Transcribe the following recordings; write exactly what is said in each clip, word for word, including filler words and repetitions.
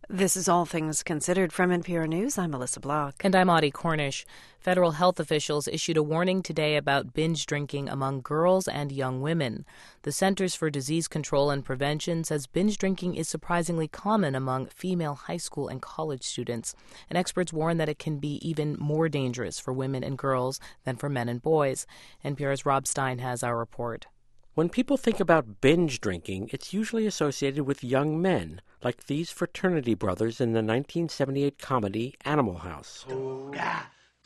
This is All Things Considered from N P R News. I'm Melissa Block. And I'm Audie Cornish. Federal health officials issued a warning today about binge drinking among girls and young women. The Centers for Disease Control and Prevention says binge drinking is surprisingly common among female high school and college students. And experts warn that it can be even more dangerous for women and girls than for men and boys. N P R's Rob Stein has our report. When people think about binge drinking, it's usually associated with young men, like these fraternity brothers in the nineteen seventy-eight comedy Animal House. Toga,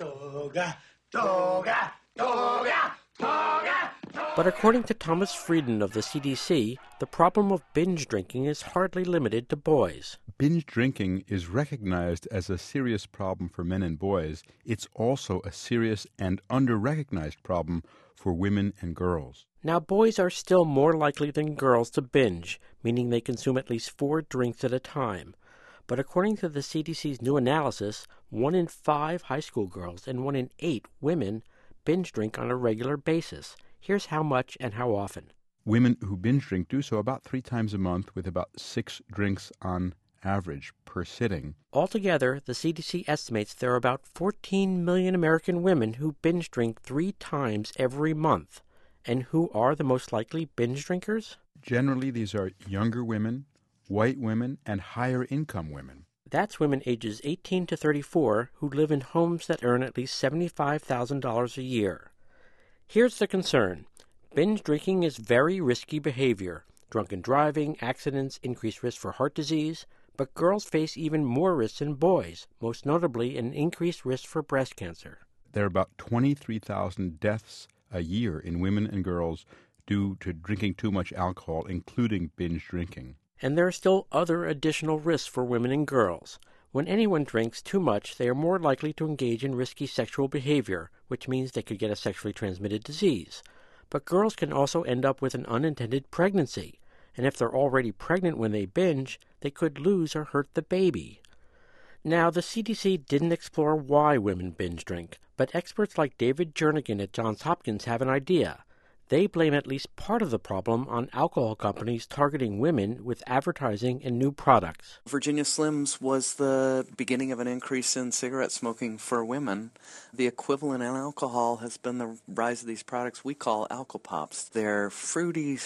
toga, toga, toga, toga. But according to Thomas Frieden of the C D C, the problem of binge drinking is hardly limited to boys. Binge drinking is recognized as a serious problem for men and boys. It's also a serious and under-recognized problem for women and girls. Now, boys are still more likely than girls to binge, meaning they consume at least four drinks at a time. But according to the C D C's new analysis, one in five high school girls and one in eight women binge drink on a regular basis. Here's how much and how often. Women who binge drink do so about three times a month, with about six drinks on average per sitting. Altogether, the C D C estimates there are about fourteen million American women who binge drink three times every month. And who are the most likely binge drinkers? Generally, these are younger women, white women, and higher income women. That's women ages eighteen to thirty-four who live in homes that earn at least seventy-five thousand dollars a year. Here's the concern. Binge drinking is very risky behavior. Drunken driving, accidents, increased risk for heart disease. But girls face even more risks than boys, most notably an increased risk for breast cancer. There are about twenty-three thousand deaths a year in women and girls due to drinking too much alcohol, including binge drinking. And there are still other additional risks for women and girls. When anyone drinks too much, they are more likely to engage in risky sexual behavior, which means they could get a sexually transmitted disease. But girls can also end up with an unintended pregnancy. And if they're already pregnant when they binge, they could lose or hurt the baby. Now, the C D C didn't explore why women binge drink, but experts like David Jernigan at Johns Hopkins have an idea. They blame at least part of the problem on alcohol companies targeting women with advertising and new products. Virginia Slims was the beginning of an increase in cigarette smoking for women. The equivalent in alcohol has been the rise of these products we call Alcopops. They're fruity,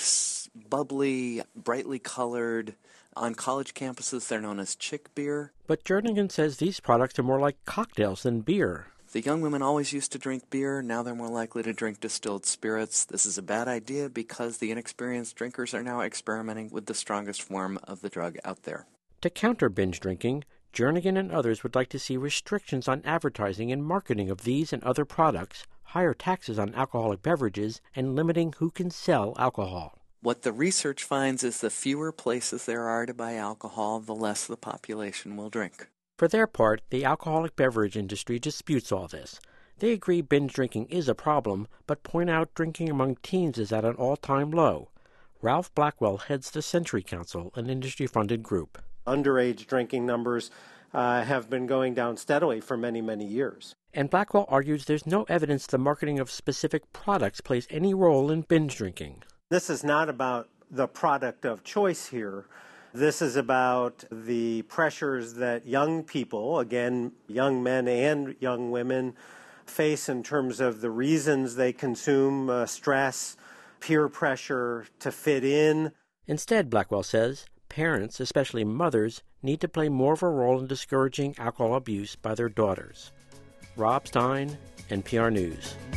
bubbly, brightly colored. On college campuses, they're known as chick beer. But Jernigan says these products are more like cocktails than beer. The young women always used to drink beer. Now they're more likely to drink distilled spirits. This is a bad idea because the inexperienced drinkers are now experimenting with the strongest form of the drug out there. To counter binge drinking, Jernigan and others would like to see restrictions on advertising and marketing of these and other products, higher taxes on alcoholic beverages, and limiting who can sell alcohol. What the research finds is the fewer places there are to buy alcohol, the less the population will drink. For their part, the alcoholic beverage industry disputes all this. They agree binge drinking is a problem, but point out drinking among teens is at an all-time low. Ralph Blackwell heads the Century Council, an industry-funded group. Underage drinking numbers uh, have been going down steadily for many, many years. And Blackwell argues there's no evidence the marketing of specific products plays any role in binge drinking. This is not about the product of choice here. This is about the pressures that young people, again, young men and young women, face in terms of the reasons they consume, uh, stress, peer pressure to fit in. Instead, Blackwell says, parents, especially mothers, need to play more of a role in discouraging alcohol abuse by their daughters. Rob Stein, N P R News.